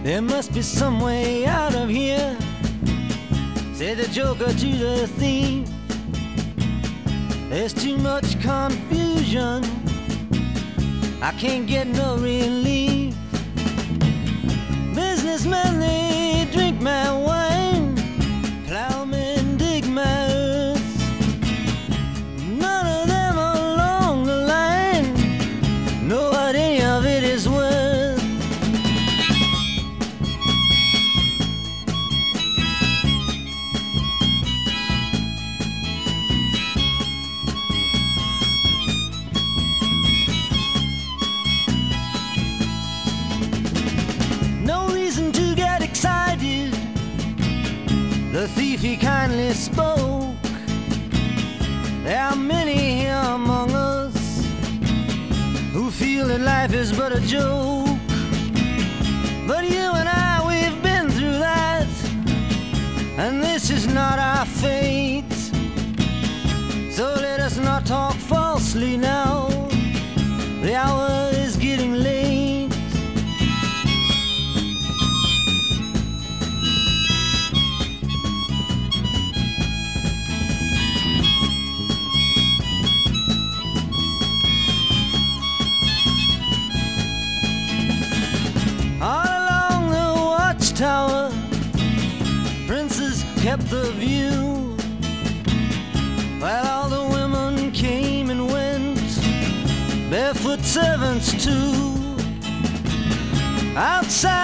There must be some way out of here, said the joker to the thief. There's too much confusion, I can't get no relief. Businessmen, they drink my wine, plowmen dig my earth. None of them along the line know what any of it is worth. No reason to get excited, the thief he kindly spoke. There are many here among us who feel that life is but a joke. But you and I, we've been through that, and this is not our fate. So let us not talk falsely now, the hour is getting late. All along the watchtower, princes kept the view, while all the women came and went, barefoot servants too. Outside